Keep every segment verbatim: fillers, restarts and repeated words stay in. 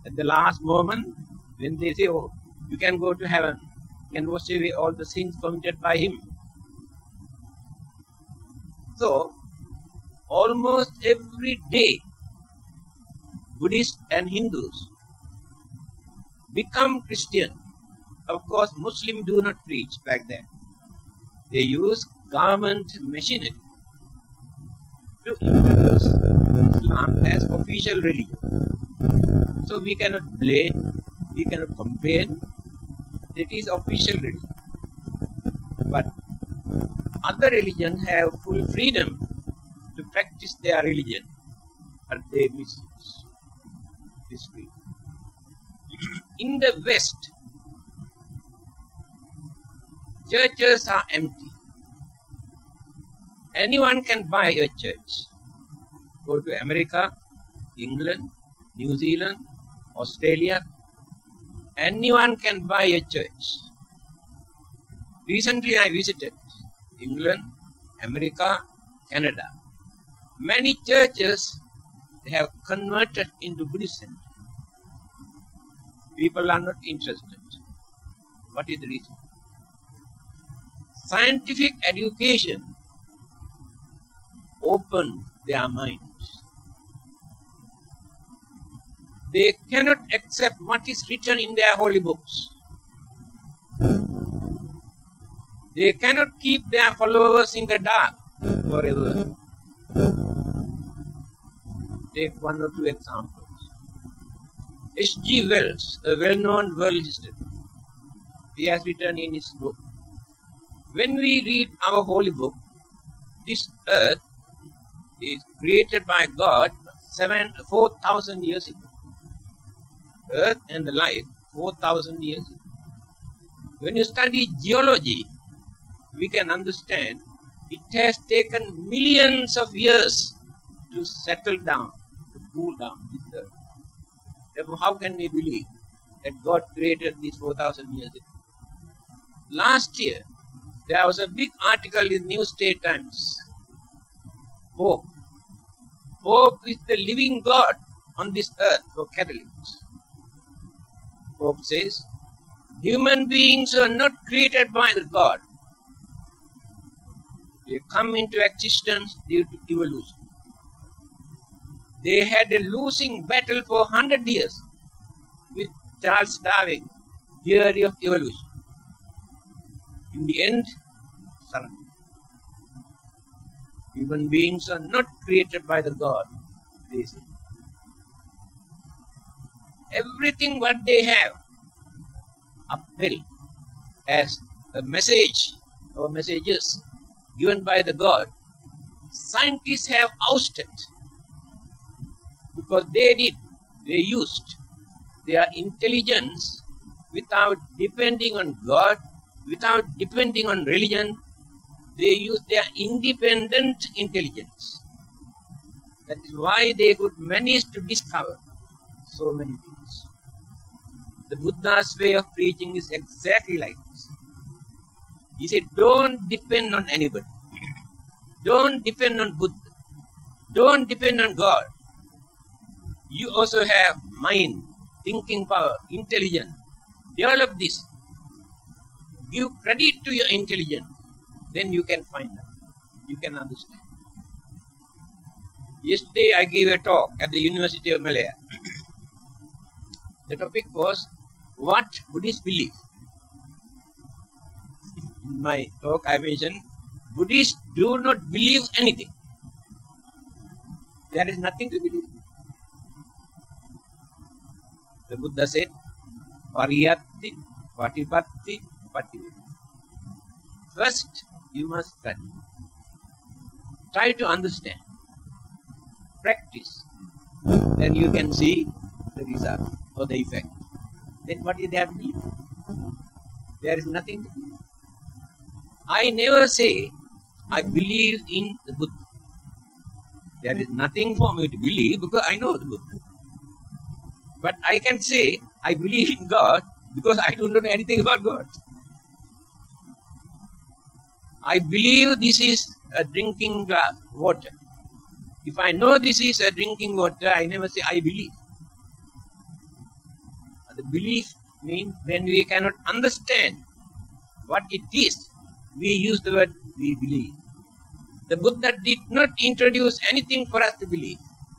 At the last moment, when they say, oh, you can go to heaven, you can wash away all the sins committed by him. So, almost every day, Buddhists and Hindus become Christian. Of course, Muslims do not preach like that. They use government machinery to introduce Islam as official religion. So we cannot blame, we cannot complain. It is official religion. But other religions have full freedom to practice their religion, but they misuse this freedom. In the West, churches are empty. Anyone can buy a church. Go to America, England, New Zealand, Australia. Anyone can buy a church. Recently I visited England, America, Canada. Many churches have converted into Buddhism. People are not interested. What is the reason? Scientific education opened their minds. They cannot accept what is written in their holy books. They cannot keep their followers in the dark forever. Take one or two examples. H G Wells, a well-known world historian, he has written in his book, when we read our holy book, this earth is created by God seven, four thousand years ago. Earth and the life, four thousand years ago. When you study geology, we can understand it has taken millions of years to settle down, to cool down this earth. Therefore, how can we believe that God created this four thousand years ago? Last year, there was a big article in New State Times. Pope. Pope is the living God on this earth for Catholics. Pope says, human beings are not created by the God. They come into existence due to evolution. They had a losing battle for one hundred years with Charles Darwin, theory of evolution. In the end, surrender. Human beings are not created by the God, they say. Everything what they have upheld as a message or messages given by the God, scientists have ousted because they did, they used their intelligence without depending on God, without depending on religion. They used their independent intelligence. That is why they could manage to discover so many things. The Buddha's way of preaching is exactly like this. He said, don't depend on anybody. Don't depend on Buddha. Don't depend on God. You also have mind, thinking power, intelligence. Develop this. Give credit to your intelligence. Then you can find out. You can understand. Yesterday I gave a talk at the University of Malaya. The topic was what Buddhists believe. In my talk I mentioned Buddhists do not believe anything. There is nothing to believe. The Buddha said, Pariyatti, Patipatti, Pativedana. First, you must study. Try to understand. Practice. Then you can see the result or the effect. Then what is there to believe? There is nothing to believe. I never say I believe in the Buddha. There is nothing for me to believe because I know the Buddha. But I can say I believe in God because I don't know anything about God. I believe this is a drinking glass, water. If I know this is a drinking water, I never say I believe. The belief means when we cannot understand what it is, we use the word we believe. The Buddha did not introduce anything for us to believe.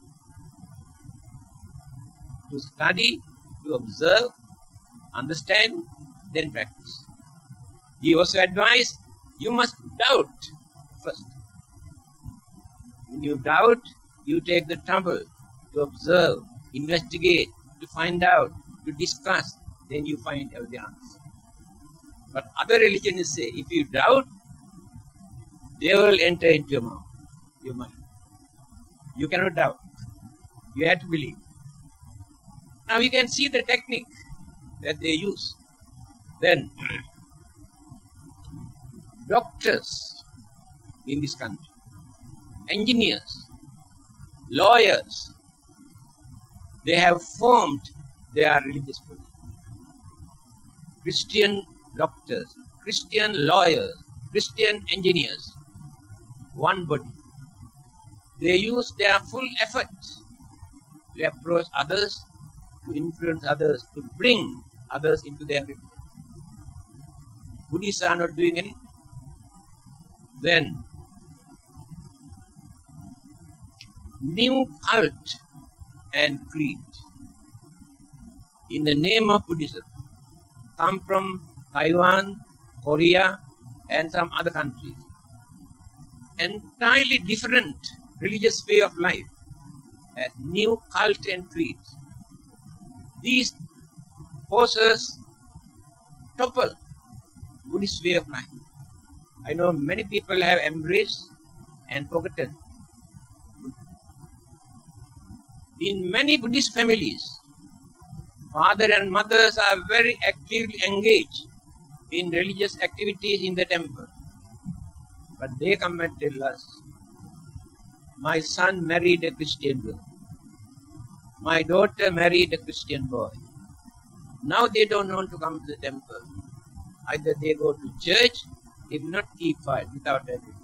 To study, to observe, understand, then practice. He also advised, you must doubt first. When you doubt, you take the trouble to observe, investigate, to find out, to discuss, then you find out the answer. But other religions say, if you doubt, they will enter into your mouth, your mind. You cannot doubt. You have to believe. Now you can see the technique that they use. Then, doctors in this country, engineers, lawyers, they have formed their religious body. Christian doctors, Christian lawyers, Christian engineers, one body. They use their full effort to approach others, to influence others, to bring others into their religion. Buddhists are not doing anything. Then, new cult and creed in the name of Buddhism come from Taiwan, Korea, and some other countries. Entirely different religious way of life as new cult and creed. These forces topple Buddhist way of life. I know many people have embraced and forgotten. In many Buddhist families, father and mothers are very actively engaged in religious activities in the temple. But they come and tell us, my son married a Christian girl. My daughter married a Christian boy. Now they don't want to come to the temple. Either they go to church, if not keep quiet without anything.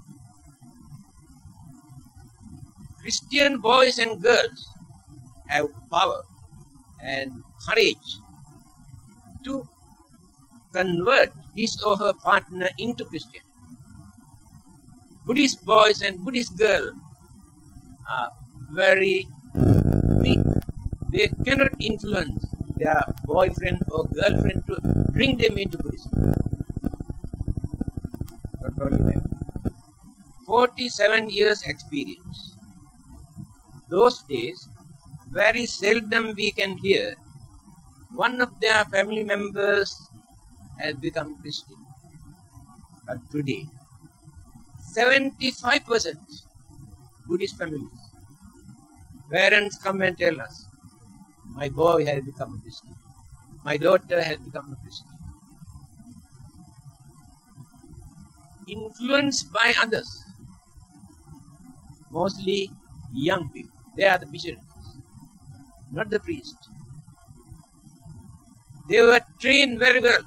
Christian boys and girls have power and courage to convert his or her partner into Christian. Buddhist boys and Buddhist girls are very weak. They cannot influence their boyfriend or girlfriend to bring them into Buddhism. Not only that, forty-seven years experience. Those days, very seldom we can hear one of their family members has become Christian. But today, seventy-five percent Buddhist families, parents come and tell us, my boy has become a Christian. My daughter has become a Christian. Influenced by others, mostly young people. They are the missionaries, not the priests. They were trained very well.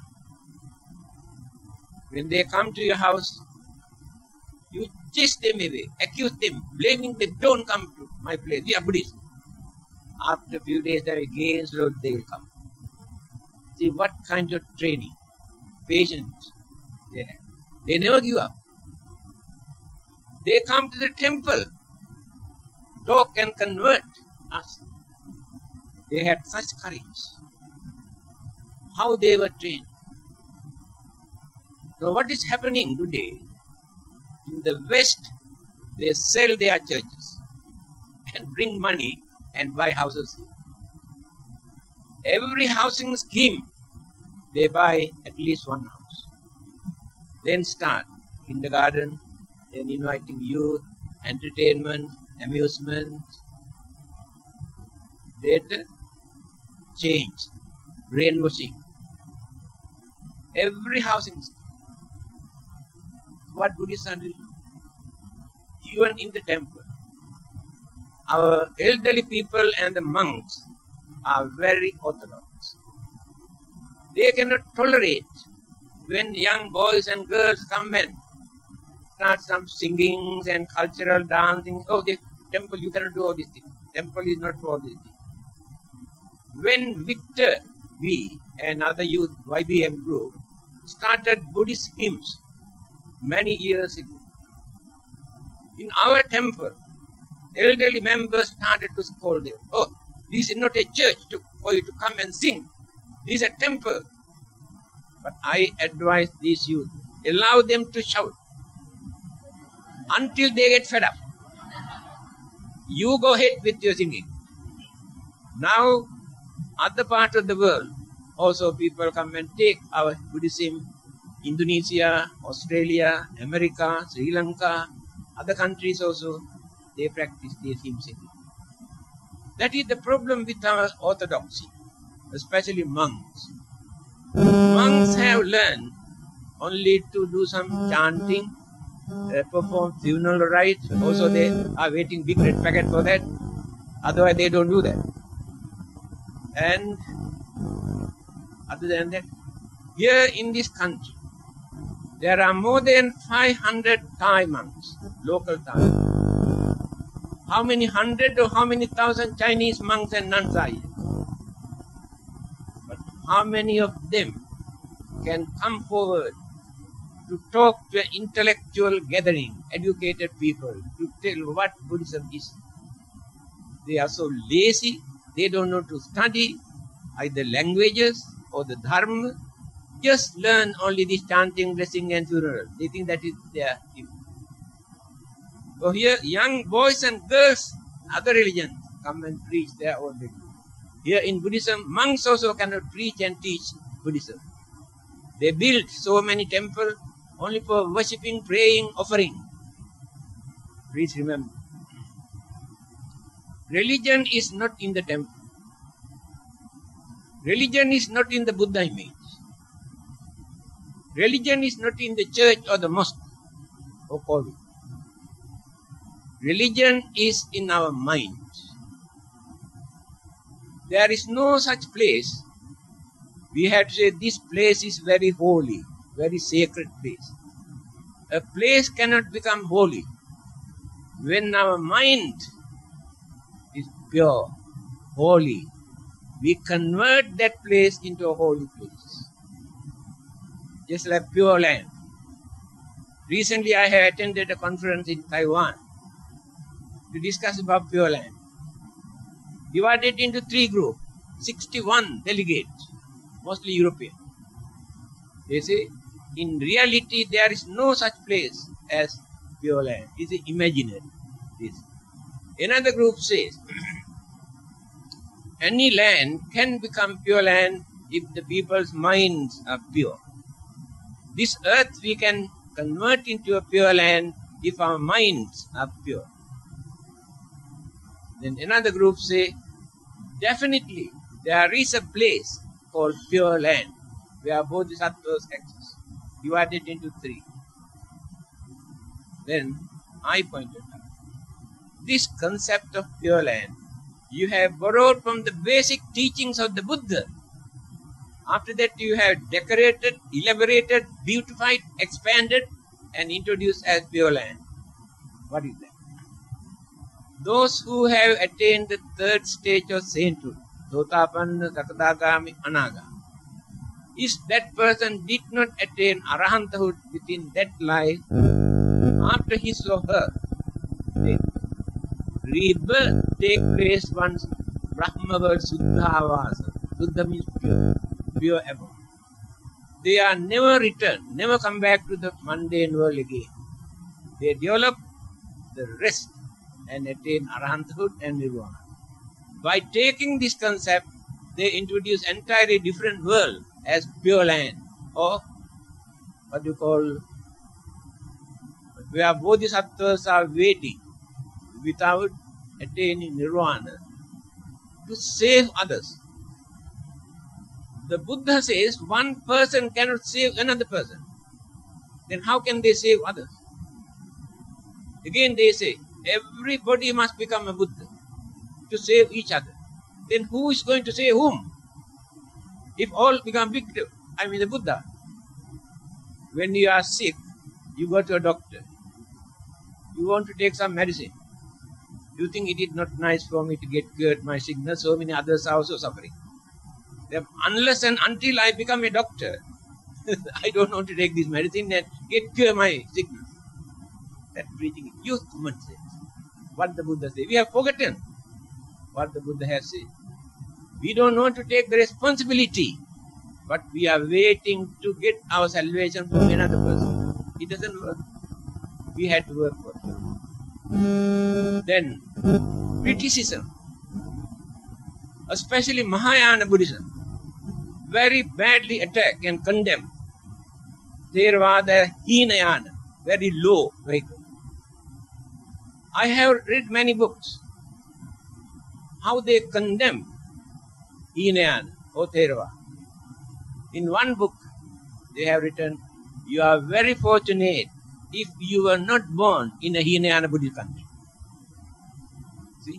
When they come to your house, you chase them away, accuse them, blaming them, don't come to my place. We are Buddhists. After a few days, they again slowly they will come. See what kind of training, patience they have. They never give up. They come to the temple, talk and convert us. They had such courage. How they were trained. So what is happening today? In the West, they sell their churches and bring money and buy houses. Every housing scheme, they buy at least one house. Then start kindergarten, then inviting youth, entertainment, amusement. Later, change, brainwashing. Every housing scheme. What Buddhists are doing? Even in the temple, our elderly people and the monks are very orthodox. They cannot tolerate when young boys and girls come and start some singings and cultural dancing. Oh, the temple, you cannot do all these things. Temple is not for all these things. When Victor we and other youth Y B M group started Buddhist hymns many years ago. In our temple, elderly members started to scold them. Oh, this is not a church to, for you to come and sing. This is a temple. But I advise these youth, allow them to shout until they get fed up. You go ahead with your singing. Now, other part of the world, also people come and take our Buddhism. Indonesia, Australia, America, Sri Lanka, other countries also, they practice their hymn singing. That is the problem with our orthodoxy, especially monks. Monks have learned only to do some chanting, uh, perform funeral rites. Also, they are waiting big red packet for that. Otherwise, they don't do that. And other than that, here in this country, there are more than five hundred Thai monks, local Thai. How many hundred or how many thousand Chinese monks and nuns are here? But how many of them can come forward to talk to an intellectual gathering, educated people, to tell what Buddhism is? They are so lazy, they don't know to study either languages or the dharma. Just learn only this chanting, blessing and funeral. They think that is their thing. So here, young boys and girls, other religions, come and preach their own religion. Here in Buddhism, monks also cannot preach and teach Buddhism. They built so many temples only for worshipping, praying, offering. Please remember, religion is not in the temple. Religion is not in the Buddha image. Religion is not in the church or the mosque or college. Religion is in our mind. There is no such place. We have to say this place is very holy, very sacred place. A place cannot become holy when our mind is pure, holy. We convert that place into a holy place. Just like Pure Land. Recently I have attended a conference in Taiwan to discuss about Pure Land. Divided into three groups, sixty-one delegates, mostly European. They say, in reality there is no such place as Pure Land. It is imaginary. This. Another group says, any land can become pure land if the people's minds are pure. This earth we can convert into a pure land if our minds are pure. Then another group say, definitely there is a place called pure land where bodhisattvas exist, divided into three. Then I pointed out, this concept of pure land you have borrowed from the basic teachings of the Buddha. After that you have decorated, elaborated, beautified, expanded and introduced as pure land. What is that? Those who have attained the third stage of sainthood, Sotapanna, Sakadagami, Anagami, if that person did not attain Arahanthood within that life, after his or her death, rebirth take place once Brahmavad Suddhavasa. Suddha means pure, pure above. They are never returned, never come back to the mundane world again. They develop the rest and attain Arahanthood and Nirvana. By taking this concept, they introduce entirely different world as pure land, or what you call, where bodhisattvas are waiting without attaining Nirvana to save others. The Buddha says one person cannot save another person. Then how can they save others? Again they say, everybody must become a Buddha to save each other. Then who is going to save whom? If all become big, I mean the Buddha. When you are sick, you go to a doctor. You want to take some medicine. You think it is not nice for me to get cured my sickness, so many others are also suffering. Unless and until I become a doctor, I don't want to take this medicine and get cure my sickness. That preaching is use common sense. What the Buddha said. We have forgotten what the Buddha has said. We don't want to take the responsibility, but we are waiting to get our salvation from another person. It doesn't work. We had to work for it. Then, criticism, especially Mahayana Buddhism, very badly attack and condemn. Theravada Hinayana, very low vehicle. I have read many books, how they condemn Hinayana or Theravada. In one book, they have written, you are very fortunate if you were not born in a Hinayana Buddhist country. See?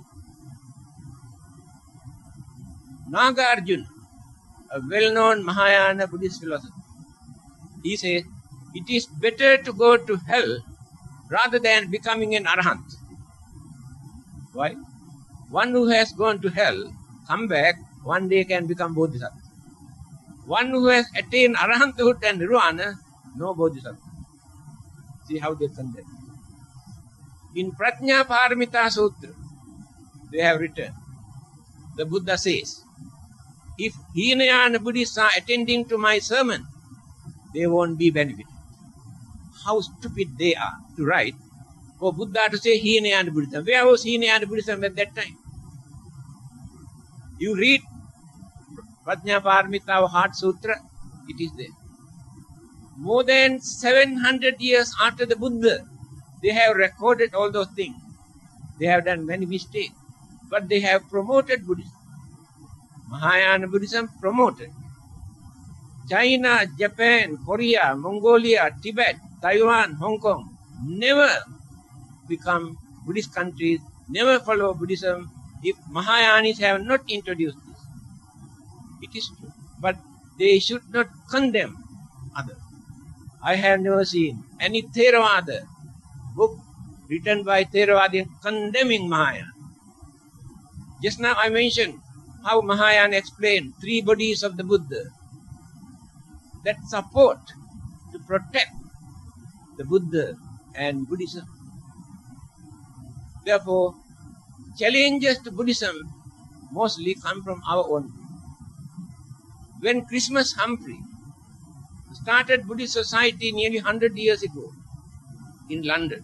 Nagarjuna, a well-known Mahayana Buddhist philosopher, he says, it is better to go to hell rather than becoming an arahant. Why? One who has gone to hell, come back, one day can become bodhisattva. One who has attained arahanthood and nirvana, no bodhisattva. See how they condemn. In Prajna Paramita Sutra, they have written, the Buddha says, if Hinayana Buddhists are attending to my sermon, they won't be benefited. How stupid they are to write for Buddha to say Hinayana Buddhism. Where was Hinayana Buddhism at that time? You read Prajna Paramita or Heart Sutra, it is there. More than seven hundred years after the Buddha, they have recorded all those things. They have done many mistakes, but they have promoted Buddhism. Mahayana Buddhism promoted. China, Japan, Korea, Mongolia, Tibet, Taiwan, Hong Kong never become Buddhist countries, never follow Buddhism if Mahayanis have not introduced this. It is true, but they should not condemn others. I have never seen any Theravada book written by Theravada condemning Mahayana. Just now I mentioned how Mahayana explained three bodies of the Buddha that support to protect the Buddha and Buddhism. Therefore, challenges to Buddhism mostly come from our own. When Christmas Humphrey started Buddhist society nearly one hundred years ago in London,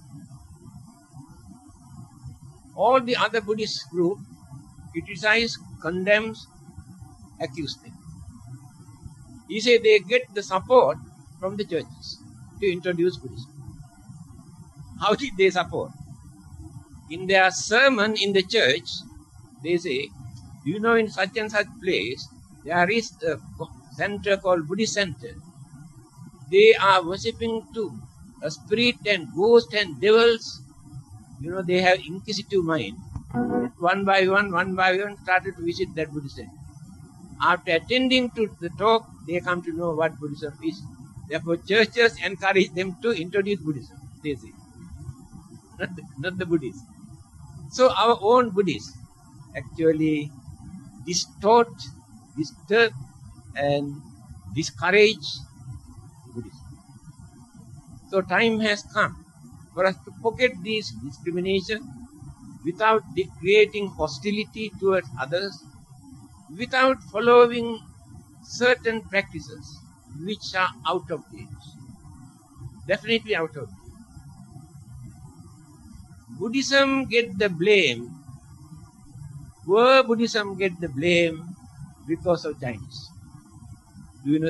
all the other Buddhist groups criticize, condemns, accuse them. He said they get the support from the churches to introduce Buddhism. How did they support? In their sermon in the church, they say, you know, in such and such place, there is a center called Buddhist center. They are worshipping too a spirit and ghost and devils. You know, they have inquisitive mind. One by one, one by one, started to visit that Buddhist center. After attending to the talk, they come to know what Buddhism is. Therefore, churches encourage them to introduce Buddhism, they say. Not the, not the Buddhists. So our own Buddhists actually distort, disturb and discourage Buddhism. So time has come for us to forget this discrimination without creating hostility towards others, without following certain practices which are out of date. Definitely out of date. Buddhism get the blame. Poor Buddhism get the blame because of Chinese. Do you know?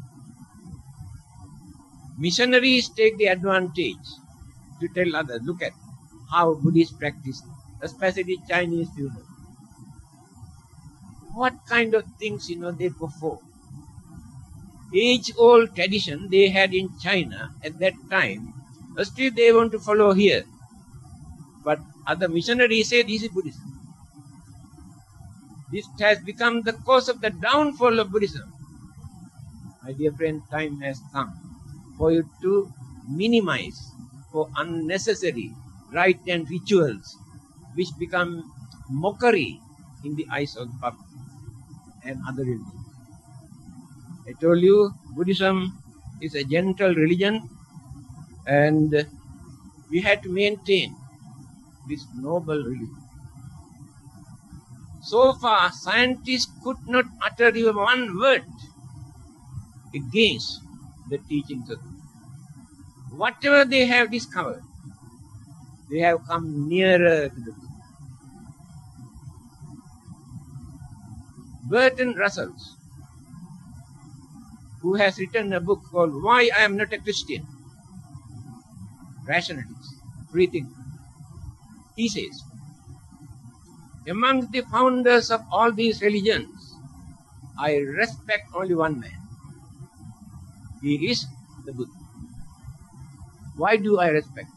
Missionaries take the advantage to tell others, look at how Buddhists practice, especially Chinese people. What kind of things, you know, they perform. Age-old tradition they had in China at that time, still they want to follow here. But other missionaries say this is Buddhism. This has become the cause of the downfall of Buddhism. My dear friend, time has come for you to minimize for unnecessary rite and rituals which become mockery in the eyes of the public. and other religions. I told you Buddhism is a gentle religion, and we had to maintain this noble religion. So far, scientists could not utter even one word against the teachings of Buddha. Whatever they have discovered, they have come nearer to the Buddha. Bertrand Russell, who has written a book called Why I Am Not a Christian, Rationalist, Free Thinker, he says, among the founders of all these religions, I respect only one man. He is the Buddha. Why do I respect?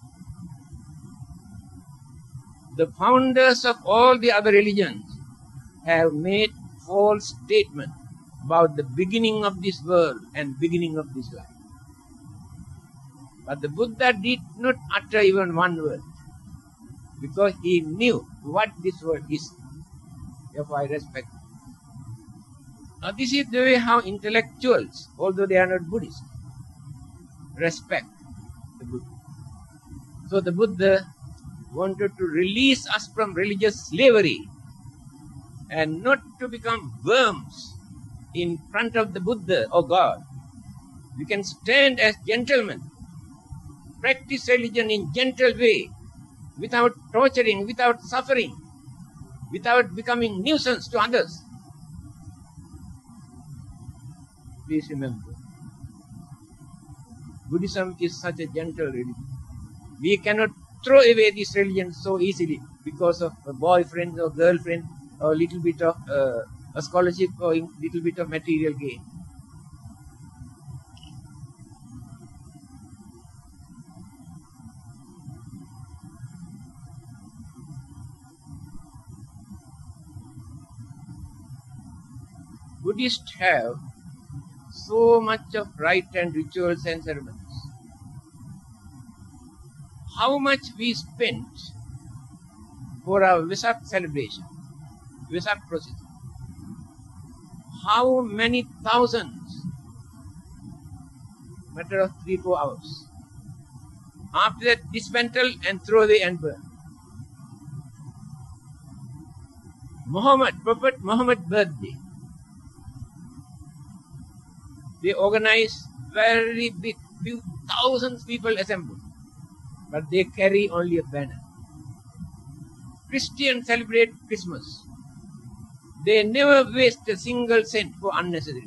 The founders of all the other religions have made false statements about the beginning of this world and beginning of this life. But the Buddha did not utter even one word, because he knew what this world is. Therefore, I respect. Now, this is the way how intellectuals, although they are not Buddhists, respect the Buddha. So the Buddha wanted to release us from religious slavery and not to become worms in front of the Buddha or God. We can stand as gentlemen, practice religion in gentle way, without torturing, without suffering, without becoming nuisance to others. Please remember, Buddhism is such a gentle religion. We cannot throw away this religion so easily because of a boyfriend or girlfriend or a little bit of uh, a scholarship or a little bit of material gain. Buddhists have so much of rite and rituals and ceremonies. How much we spent for our Vesak celebration, Vesak procession? How many thousands? Matter of three, four hours. After that, dismantle and throw away and burn. Muhammad, Prophet Muhammad's birthday. They organize very big, few thousands people assembled, but they carry only a banner. Christians celebrate Christmas. They never waste a single cent for unnecessary.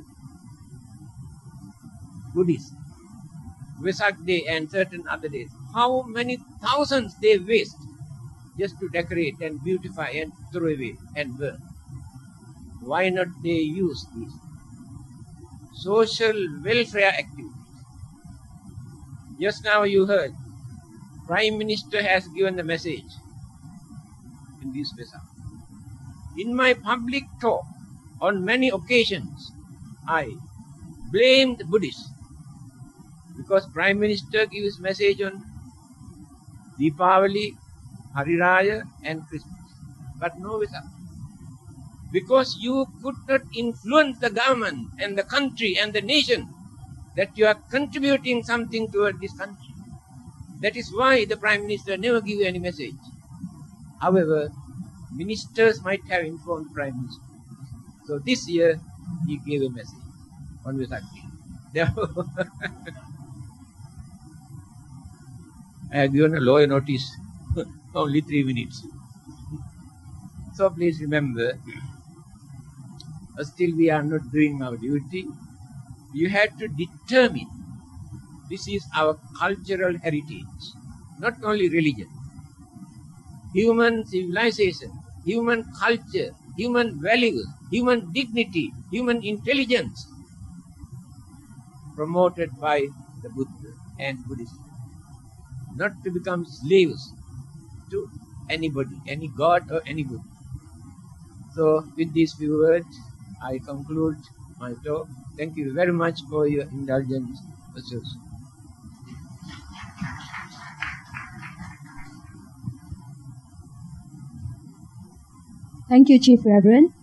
Buddhists, Vesak Day and certain other days, how many thousands they waste just to decorate and beautify and throw away and burn? Why not they use these social welfare activities? Just now you heard, Prime Minister has given the message in this Vesak. In my public talk, on many occasions, I blamed Buddhists because Prime Minister gives message on Deepavali, Hariraya and Christmas, but no Vesak. Because you could not influence the government and the country and the nation that you are contributing something toward this country. That is why the Prime Minister never give any message. However, ministers might have informed the Prime Minister. So this year, he gave a message on Vesak Day. Therefore, I have given a lawyer notice, only three minutes. So please remember, still we are not doing our duty. You have to determine this is our cultural heritage, not only religion. Human civilization, human culture, human values, human dignity, human intelligence promoted by the Buddha and Buddhism. Not to become slaves to anybody, any god or any Buddha. So with these few words, I conclude my talk. Thank you very much for your indulgence. Thank you, Chief Reverend.